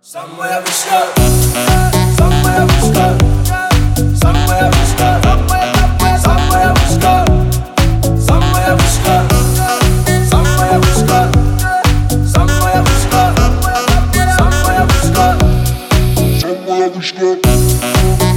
Somewhere we start. Somewhere we start. Somewhere we start. Somewhere we start. Somewhere we start. Somewhere we start. Somewhere we start. Somewhere we start. Somewhere we start.